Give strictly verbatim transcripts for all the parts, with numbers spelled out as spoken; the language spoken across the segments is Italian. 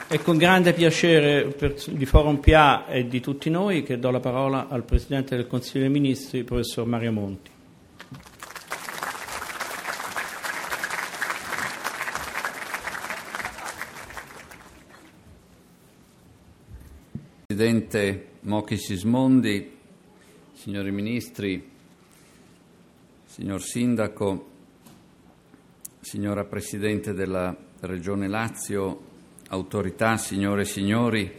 È con grande piacere per, di Forum P A e di tutti noi che do la parola al Presidente del Consiglio dei Ministri, professor Mario Monti. Presidente Mochi Sismondi, signori Ministri, signor Sindaco, signora Presidente della Regione Lazio, autorità, signore e signori,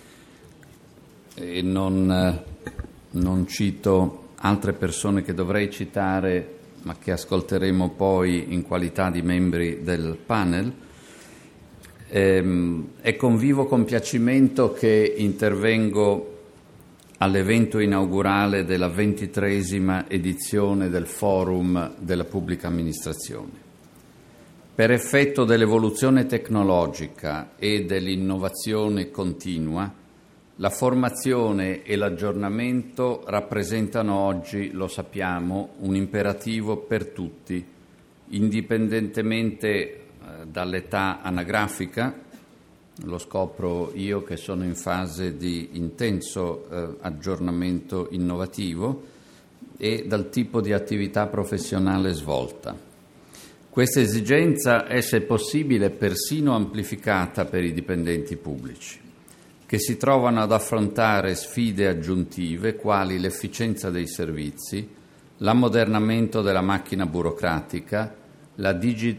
e non, non cito altre persone che dovrei citare, ma che ascolteremo poi in qualità di membri del panel, ehm, è con vivo compiacimento che intervengo all'evento inaugurale della ventitreesima edizione del Forum della Pubblica Amministrazione. Per effetto dell'evoluzione tecnologica e dell'innovazione continua, la formazione e l'aggiornamento rappresentano oggi, lo sappiamo, un imperativo per tutti, indipendentemente eh, dall'età anagrafica, lo scopro io che sono in fase di intenso eh, aggiornamento innovativo, e dal tipo di attività professionale svolta. Questa esigenza è, se possibile, persino amplificata per i dipendenti pubblici, che si trovano ad affrontare sfide aggiuntive quali l'efficienza dei servizi, l'ammodernamento della macchina burocratica, la digi-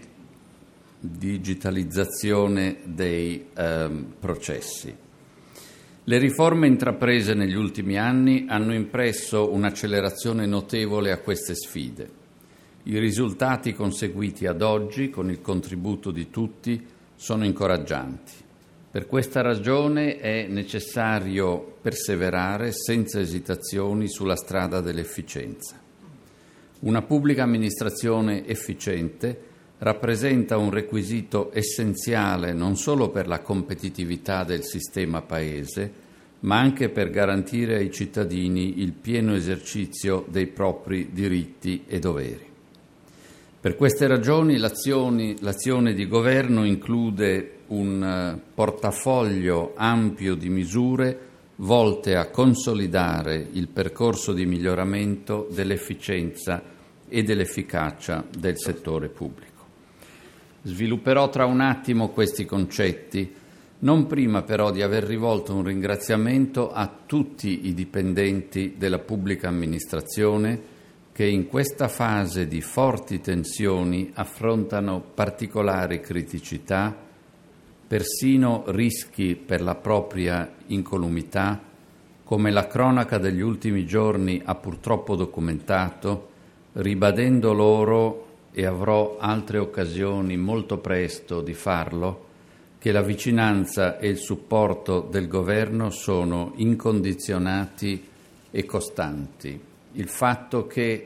digitalizzazione dei eh, processi. Le riforme intraprese negli ultimi anni hanno impresso un'accelerazione notevole a queste sfide. I risultati conseguiti ad oggi, con il contributo di tutti, sono incoraggianti. Per questa ragione è necessario perseverare senza esitazioni sulla strada dell'efficienza. Una pubblica amministrazione efficiente rappresenta un requisito essenziale non solo per la competitività del sistema Paese, ma anche per garantire ai cittadini il pieno esercizio dei propri diritti e doveri. Per queste ragioni l'azione, l'azione di governo include un portafoglio ampio di misure volte a consolidare il percorso di miglioramento dell'efficienza e dell'efficacia del settore pubblico. Svilupperò tra un attimo questi concetti, non prima però di aver rivolto un ringraziamento a tutti i dipendenti della pubblica amministrazione che in questa fase di forti tensioni affrontano particolari criticità, persino rischi per la propria incolumità, come la cronaca degli ultimi giorni ha purtroppo documentato, ribadendo loro, e avrò altre occasioni molto presto di farlo, che la vicinanza e il supporto del Governo sono incondizionati e costanti. Il fatto che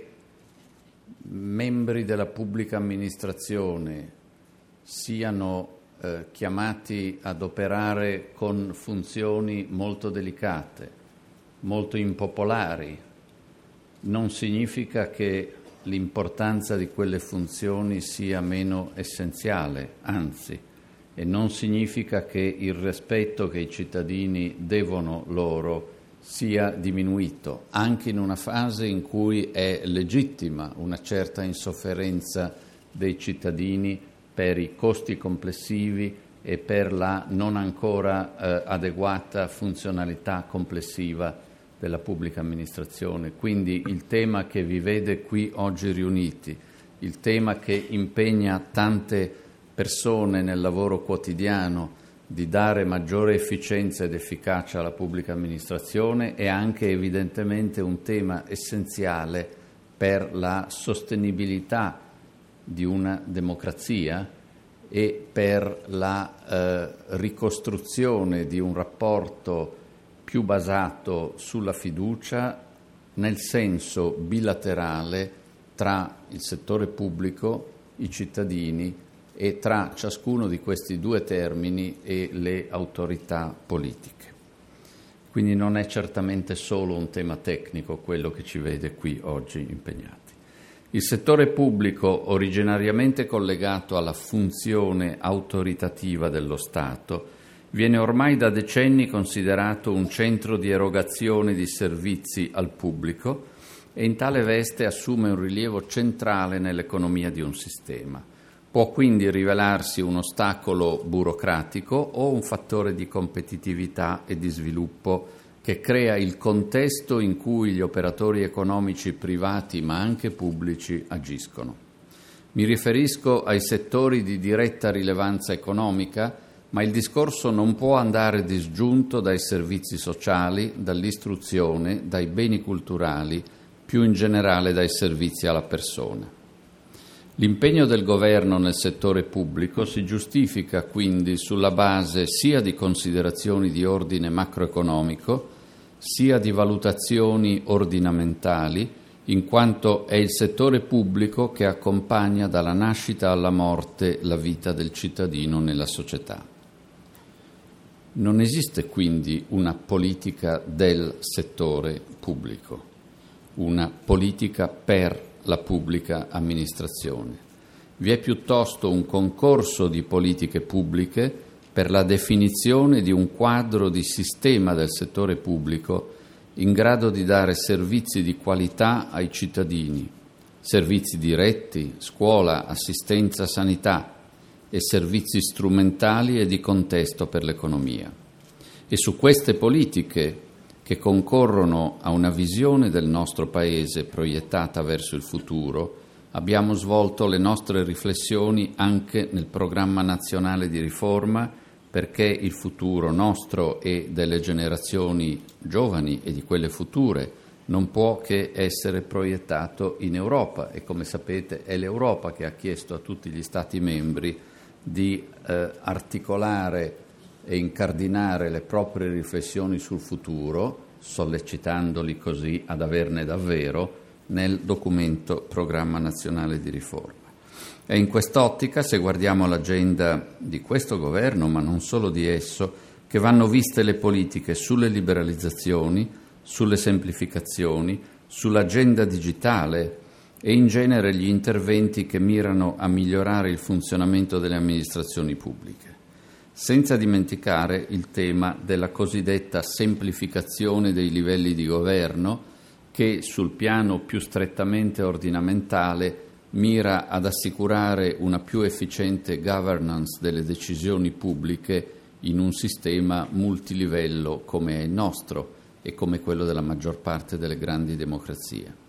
membri della pubblica amministrazione siano eh, chiamati ad operare con funzioni molto delicate, molto impopolari, non significa che l'importanza di quelle funzioni sia meno essenziale, anzi, e non significa che il rispetto che i cittadini devono loro sia diminuito, anche in una fase in cui è legittima una certa insofferenza dei cittadini per i costi complessivi e per la non ancora eh, adeguata funzionalità complessiva della pubblica amministrazione. Quindi il tema che vi vede qui oggi riuniti, il tema che impegna tante persone nel lavoro quotidiano, di dare maggiore efficienza ed efficacia alla pubblica amministrazione, è anche evidentemente un tema essenziale per la sostenibilità di una democrazia e per la eh, ricostruzione di un rapporto più basato sulla fiducia nel senso bilaterale tra il settore pubblico, i cittadini e tra ciascuno di questi due termini e le autorità politiche. Quindi non è certamente solo un tema tecnico quello che ci vede qui oggi impegnati. Il settore pubblico, originariamente collegato alla funzione autoritativa dello Stato, viene ormai da decenni considerato un centro di erogazione di servizi al pubblico e in tale veste assume un rilievo centrale nell'economia di un sistema. Può quindi rivelarsi un ostacolo burocratico o un fattore di competitività e di sviluppo che crea il contesto in cui gli operatori economici privati ma anche pubblici agiscono. Mi riferisco ai settori di diretta rilevanza economica, ma il discorso non può andare disgiunto dai servizi sociali, dall'istruzione, dai beni culturali, più in generale dai servizi alla persona. L'impegno del Governo nel settore pubblico si giustifica quindi sulla base sia di considerazioni di ordine macroeconomico, sia di valutazioni ordinamentali, in quanto è il settore pubblico che accompagna dalla nascita alla morte la vita del cittadino nella società. Non esiste quindi una politica del settore pubblico, una politica per la pubblica amministrazione. Vi è piuttosto un concorso di politiche pubbliche per la definizione di un quadro di sistema del settore pubblico in grado di dare servizi di qualità ai cittadini, servizi diretti, scuola, assistenza, sanità e servizi strumentali e di contesto per l'economia. E su queste politiche, che concorrono a una visione del nostro Paese proiettata verso il futuro, abbiamo svolto le nostre riflessioni anche nel programma nazionale di riforma, perché il futuro nostro e delle generazioni giovani e di quelle future non può che essere proiettato in Europa e, come sapete, è l'Europa che ha chiesto a tutti gli Stati membri di eh, articolare e incardinare le proprie riflessioni sul futuro, sollecitandoli così ad averne davvero nel documento Programma Nazionale di Riforma. È in quest'ottica, se guardiamo l'agenda di questo governo, ma non solo di esso, che vanno viste le politiche sulle liberalizzazioni, sulle semplificazioni, sull'agenda digitale e in genere gli interventi che mirano a migliorare il funzionamento delle amministrazioni pubbliche. Senza dimenticare il tema della cosiddetta semplificazione dei livelli di governo, che sul piano più strettamente ordinamentale mira ad assicurare una più efficiente governance delle decisioni pubbliche in un sistema multilivello come è il nostro e come quello della maggior parte delle grandi democrazie.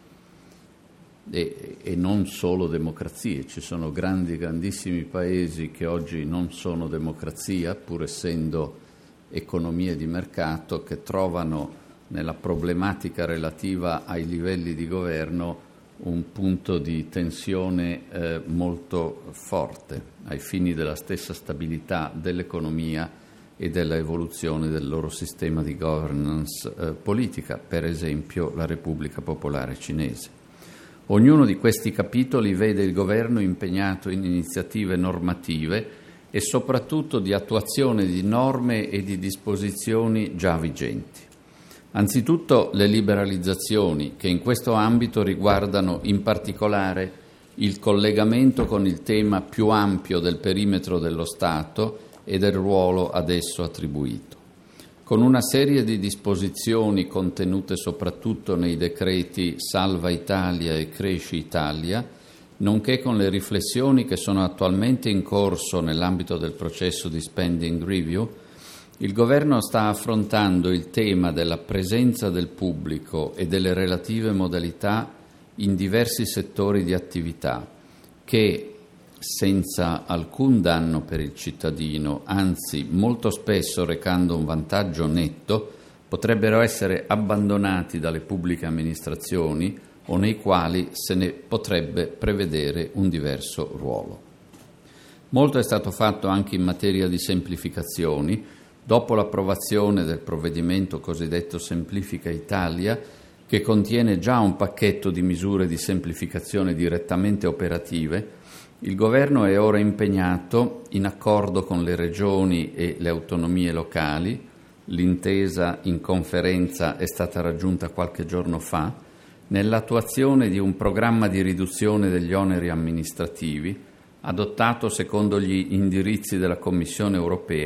E, e non solo democrazie, ci sono grandi, grandissimi paesi che oggi non sono democrazia, pur essendo economie di mercato, che trovano nella problematica relativa ai livelli di governo un punto di tensione eh, molto forte ai fini della stessa stabilità dell'economia e della evoluzione del loro sistema di governance eh, politica, per esempio la Repubblica Popolare Cinese. Ognuno di questi capitoli vede il governo impegnato in iniziative normative e soprattutto di attuazione di norme e di disposizioni già vigenti. Anzitutto le liberalizzazioni, che in questo ambito riguardano in particolare il collegamento con il tema più ampio del perimetro dello Stato e del ruolo ad esso attribuito. Con una serie di disposizioni contenute soprattutto nei decreti Salva Italia e Cresci Italia, nonché con le riflessioni che sono attualmente in corso nell'ambito del processo di spending review, il Governo sta affrontando il tema della presenza del pubblico e delle relative modalità in diversi settori di attività che, senza alcun danno per il cittadino, anzi molto spesso recando un vantaggio netto, potrebbero essere abbandonati dalle pubbliche amministrazioni o nei quali se ne potrebbe prevedere un diverso ruolo. Molto è stato fatto anche in materia di semplificazioni. Dopo l'approvazione del provvedimento cosiddetto Semplifica Italia, che contiene già un pacchetto di misure di semplificazione direttamente operative, il Governo è ora impegnato, in accordo con le regioni e le autonomie locali, l'intesa in conferenza è stata raggiunta qualche giorno fa, nell'attuazione di un programma di riduzione degli oneri amministrativi adottato secondo gli indirizzi della Commissione europea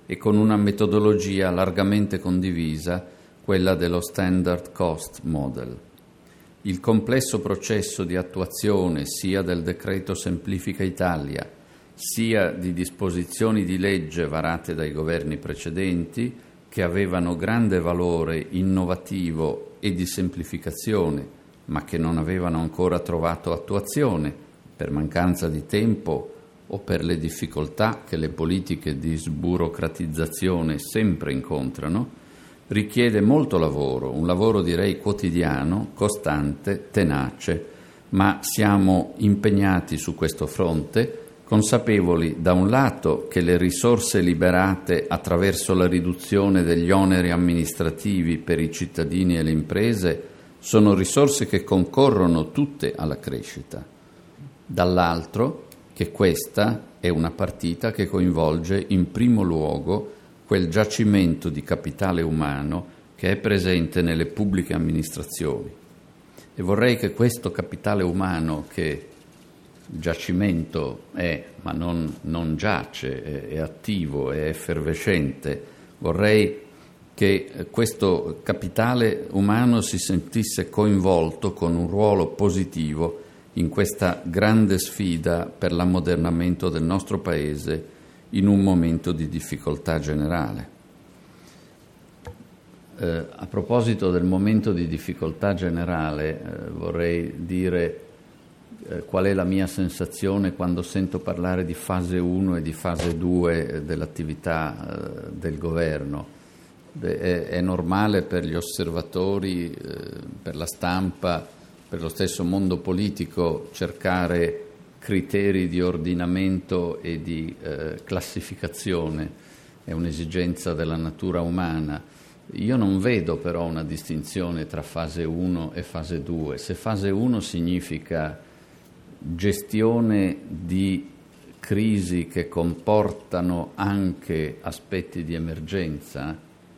e con una metodologia largamente condivisa, quella dello Standard Cost Model. Il complesso processo di attuazione sia del decreto Semplifica Italia, sia di disposizioni di legge varate dai governi precedenti, che avevano grande valore innovativo e di semplificazione, ma che non avevano ancora trovato attuazione per mancanza di tempo o per le difficoltà che le politiche di sburocratizzazione sempre incontrano, richiede molto lavoro, un lavoro direi quotidiano, costante, tenace, ma siamo impegnati su questo fronte, consapevoli da un lato che le risorse liberate attraverso la riduzione degli oneri amministrativi per i cittadini e le imprese sono risorse che concorrono tutte alla crescita, dall'altro che questa è una partita che coinvolge in primo luogo quel giacimento di capitale umano che è presente nelle pubbliche amministrazioni. E vorrei che questo capitale umano, che giacimento è, ma non, non giace, è, è attivo, è effervescente, vorrei che questo capitale umano si sentisse coinvolto con un ruolo positivo in questa grande sfida per l'ammodernamento del nostro Paese in un momento di difficoltà generale. Eh, a proposito del momento di difficoltà generale, eh, vorrei dire eh, qual è la mia sensazione quando sento parlare di fase uno e di fase due dell'attività eh, del governo. Beh, è, è normale per gli osservatori, eh, per la stampa, per lo stesso mondo politico cercare criteri di ordinamento e di eh, classificazione, è un'esigenza della natura umana. Io non vedo però una distinzione tra fase uno e fase due. Se fase uno significa gestione di crisi che comportano anche aspetti di emergenza,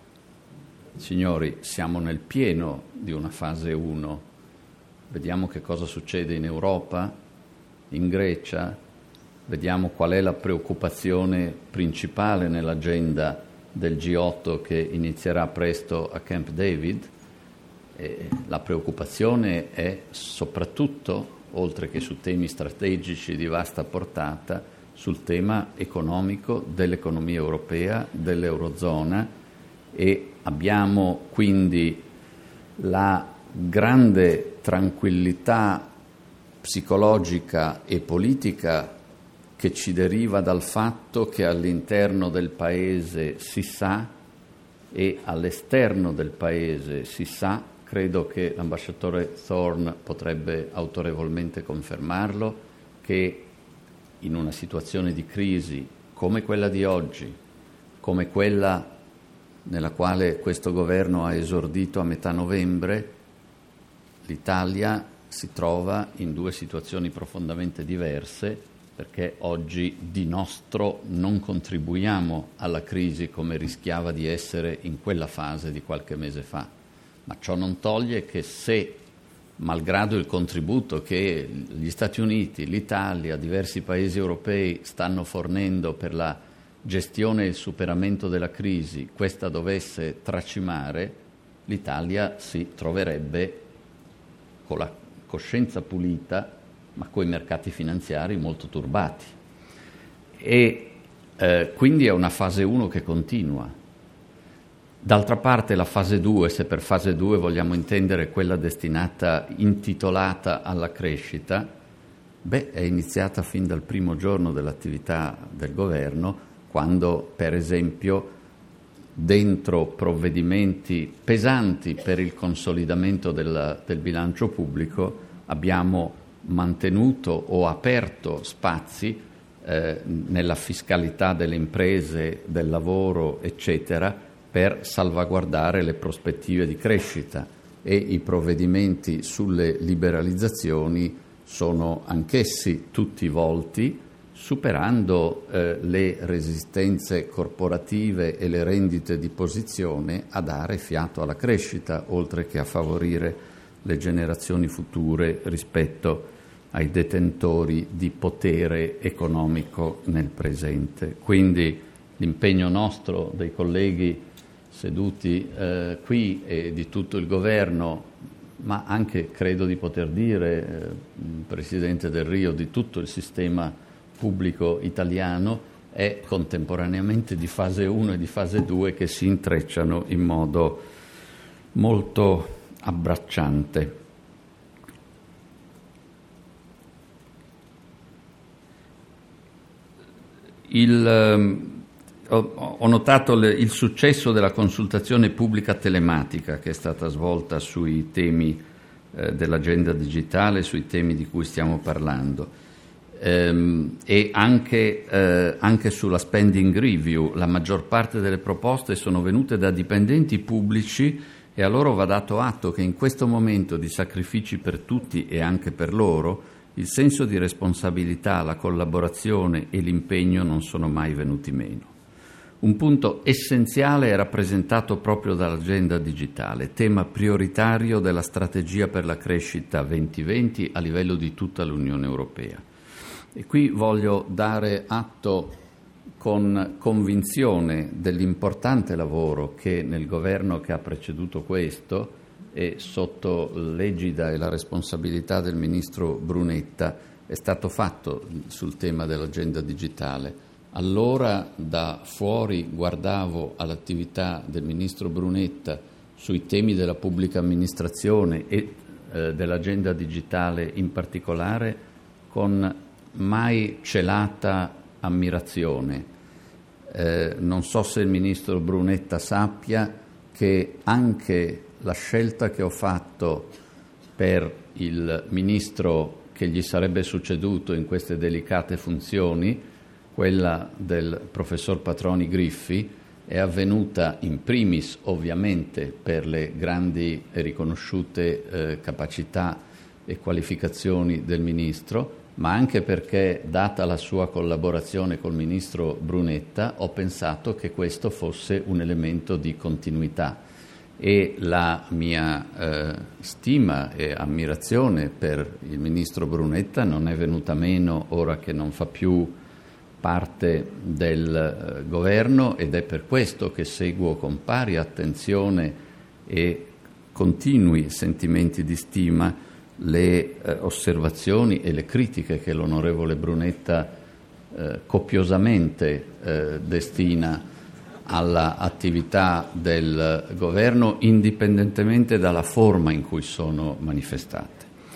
signori, siamo nel pieno di una fase uno. Vediamo che cosa succede in Europa, in Grecia, vediamo qual è la preoccupazione principale nell'agenda del G otto che inizierà presto a Camp David. E la preoccupazione è soprattutto, oltre che su temi strategici di vasta portata, sul tema economico dell'economia europea, dell'Eurozona, e abbiamo quindi la grande tranquillità psicologica e politica che ci deriva dal fatto che all'interno del Paese si sa e all'esterno del Paese si sa, credo che l'ambasciatore Thorne potrebbe autorevolmente confermarlo, che in una situazione di crisi come quella di oggi, come quella nella quale questo governo ha esordito a metà novembre, l'Italia si trova in due situazioni profondamente diverse, perché oggi di nostro non contribuiamo alla crisi come rischiava di essere in quella fase di qualche mese fa, ma ciò non toglie che se, malgrado il contributo che gli Stati Uniti, l'Italia, diversi paesi europei stanno fornendo per la gestione e il superamento della crisi, questa dovesse tracimare, l'Italia si troverebbe con la coscienza pulita, ma con i mercati finanziari molto turbati. E eh, quindi è una fase uno che continua. D'altra parte la fase due, se per fase due vogliamo intendere quella destinata, intitolata alla crescita, beh, è iniziata fin dal primo giorno dell'attività del governo, quando per esempio dentro provvedimenti pesanti per il consolidamento del, del bilancio pubblico abbiamo mantenuto o aperto spazi eh, nella fiscalità delle imprese, del lavoro, eccetera, per salvaguardare le prospettive di crescita, e i provvedimenti sulle liberalizzazioni sono anch'essi tutti volti superando eh, le resistenze corporative e le rendite di posizione a dare fiato alla crescita, oltre che a favorire le generazioni future rispetto ai detentori di potere economico nel presente. Quindi l'impegno nostro dei colleghi seduti eh, qui e di tutto il governo, ma anche, credo di poter dire, eh, Presidente Del Rio, di tutto il sistema pubblico italiano, è contemporaneamente di fase uno e di fase due che si intrecciano in modo molto abbracciante. Il, ho, ho notato le, il successo della consultazione pubblica telematica che è stata svolta sui temi eh, dell'agenda digitale, sui temi di cui stiamo parlando. Ehm, e anche, eh, anche sulla spending review. La maggior parte delle proposte sono venute da dipendenti pubblici e a loro va dato atto che in questo momento di sacrifici per tutti e anche per loro il senso di responsabilità, la collaborazione e l'impegno non sono mai venuti meno. Un punto essenziale è rappresentato proprio dall'agenda digitale, tema prioritario della strategia per la crescita duemilaventi a livello di tutta l'Unione Europea. E qui voglio dare atto con convinzione dell'importante lavoro che nel governo che ha preceduto questo e sotto l'egida e la responsabilità del ministro Brunetta è stato fatto sul tema dell'agenda digitale. Allora da fuori guardavo all'attività del ministro Brunetta sui temi della pubblica amministrazione e eh, dell'agenda digitale in particolare con mai celata ammirazione. Eh, non so se il ministro Brunetta sappia che anche la scelta che ho fatto per il ministro che gli sarebbe succeduto in queste delicate funzioni, quella del professor Patroni Griffi, è avvenuta in primis ovviamente per le grandi e riconosciute eh, capacità e qualificazioni del ministro, ma anche perché, data la sua collaborazione col ministro Brunetta, ho pensato che questo fosse un elemento di continuità e la mia eh, stima e ammirazione per il ministro Brunetta non è venuta meno ora che non fa più parte del eh, governo, ed è per questo che seguo con pari attenzione e continui sentimenti di stima le eh, osservazioni e le critiche che l'onorevole Brunetta eh, copiosamente eh, destina alla attività del governo, indipendentemente dalla forma in cui sono manifestate.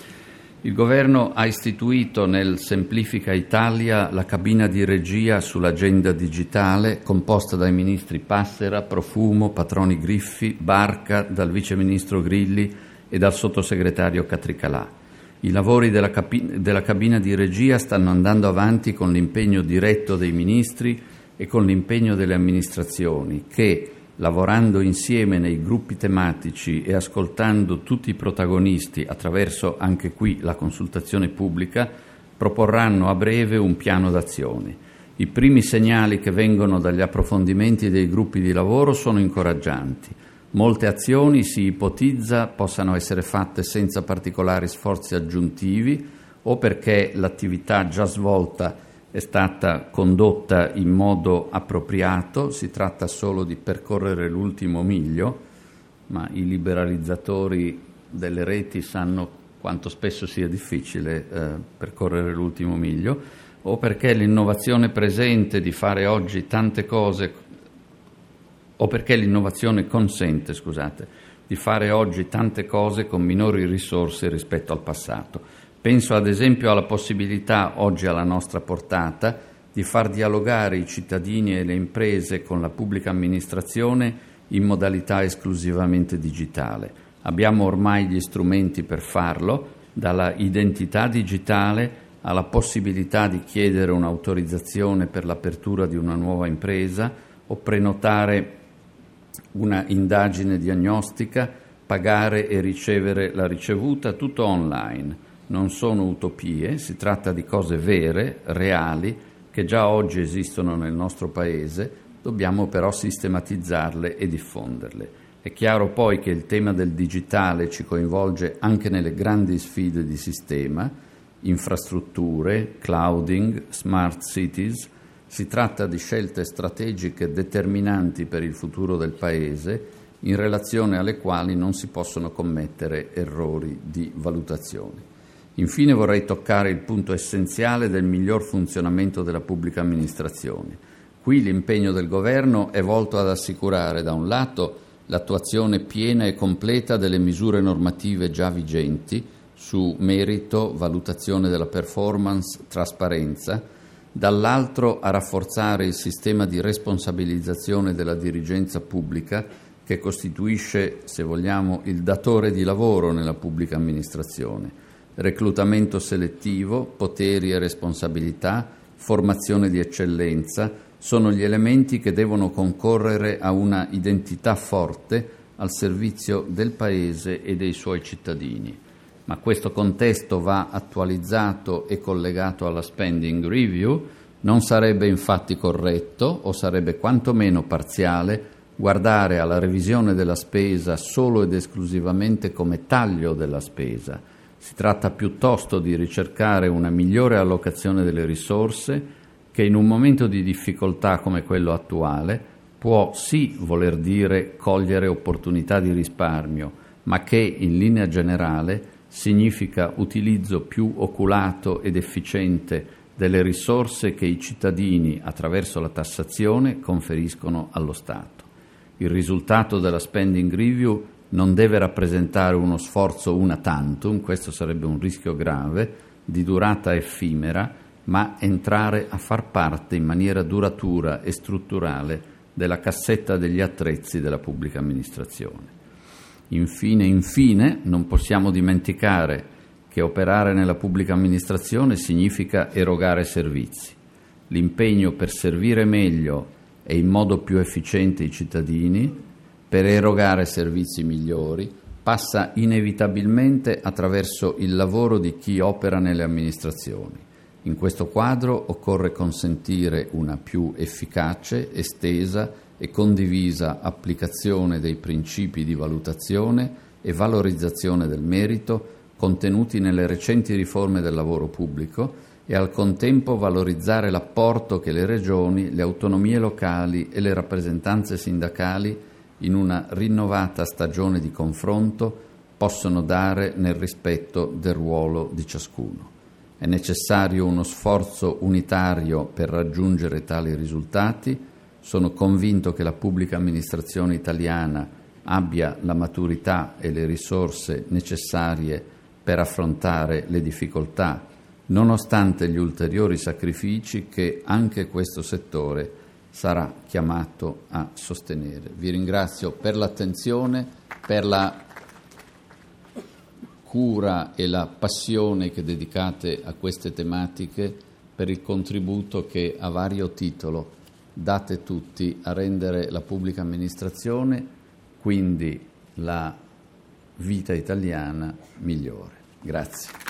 Il governo ha istituito nel Semplifica Italia la cabina di regia sull'agenda digitale, composta dai ministri Passera, Profumo, Patroni Griffi, Barca, dal vice ministro Grilli e dal sottosegretario Catricalà. I lavori della, capi- della cabina di regia stanno andando avanti con l'impegno diretto dei ministri e con l'impegno delle amministrazioni che, lavorando insieme nei gruppi tematici e ascoltando tutti i protagonisti attraverso anche qui la consultazione pubblica, proporranno a breve un piano d'azione. I primi segnali che vengono dagli approfondimenti dei gruppi di lavoro sono incoraggianti. Molte azioni si ipotizza possano essere fatte senza particolari sforzi aggiuntivi o perché l'attività già svolta è stata condotta in modo appropriato, si tratta solo di percorrere l'ultimo miglio, ma i liberalizzatori delle reti sanno quanto spesso sia difficile eh, percorrere l'ultimo miglio, o perché l'innovazione presente di fare oggi tante cose, o perché l'innovazione consente, scusate, di fare oggi tante cose con minori risorse rispetto al passato. Penso ad esempio alla possibilità, oggi alla nostra portata, di far dialogare i cittadini e le imprese con la pubblica amministrazione in modalità esclusivamente digitale. Abbiamo ormai gli strumenti per farlo, dalla identità digitale alla possibilità di chiedere un'autorizzazione per l'apertura di una nuova impresa o prenotare una indagine diagnostica, pagare e ricevere la ricevuta, tutto online. Non sono utopie, si tratta di cose vere, reali, che già oggi esistono nel nostro Paese, dobbiamo però sistematizzarle e diffonderle. È chiaro poi che il tema del digitale ci coinvolge anche nelle grandi sfide di sistema, infrastrutture, clouding, smart cities, Si tratta di scelte strategiche determinanti per il futuro del Paese, in relazione alle quali non si possono commettere errori di valutazione. Infine vorrei toccare il punto essenziale del miglior funzionamento della pubblica amministrazione. Qui l'impegno del Governo è volto ad assicurare, da un lato, l'attuazione piena e completa delle misure normative già vigenti su merito, valutazione della performance, trasparenza, dall'altro a rafforzare il sistema di responsabilizzazione della dirigenza pubblica che costituisce, se vogliamo, il datore di lavoro nella pubblica amministrazione. Reclutamento selettivo, poteri e responsabilità, formazione di eccellenza sono gli elementi che devono concorrere a una identità forte al servizio del Paese e dei suoi cittadini. Ma questo contesto va attualizzato e collegato alla spending review. Non sarebbe infatti corretto, o sarebbe quantomeno parziale, guardare alla revisione della spesa solo ed esclusivamente come taglio della spesa. Si tratta piuttosto di ricercare una migliore allocazione delle risorse che in un momento di difficoltà come quello attuale può sì voler dire cogliere opportunità di risparmio, ma che in linea generale significa utilizzo più oculato ed efficiente delle risorse che i cittadini, attraverso la tassazione, conferiscono allo Stato. Il risultato della spending review non deve rappresentare uno sforzo una tantum, questo sarebbe un rischio grave, di durata effimera, ma entrare a far parte in maniera duratura e strutturale della cassetta degli attrezzi della pubblica amministrazione. Infine, infine, non possiamo dimenticare che operare nella pubblica amministrazione significa erogare servizi. L'impegno per servire meglio e in modo più efficiente i cittadini, per erogare servizi migliori, passa inevitabilmente attraverso il lavoro di chi opera nelle amministrazioni. In questo quadro occorre consentire una più efficace, estesa e condivisa applicazione dei principi di valutazione e valorizzazione del merito contenuti nelle recenti riforme del lavoro pubblico e al contempo valorizzare l'apporto che le regioni, le autonomie locali e le rappresentanze sindacali in una rinnovata stagione di confronto possono dare nel rispetto del ruolo di ciascuno. È necessario uno sforzo unitario per raggiungere tali risultati. Sono convinto che la pubblica amministrazione italiana abbia la maturità e le risorse necessarie per affrontare le difficoltà, nonostante gli ulteriori sacrifici che anche questo settore sarà chiamato a sostenere. Vi ringrazio per l'attenzione, per la cura e la passione che dedicate a queste tematiche, per il contributo che a vario titolo date tutti a rendere la pubblica amministrazione, quindi la vita italiana, migliore. Grazie.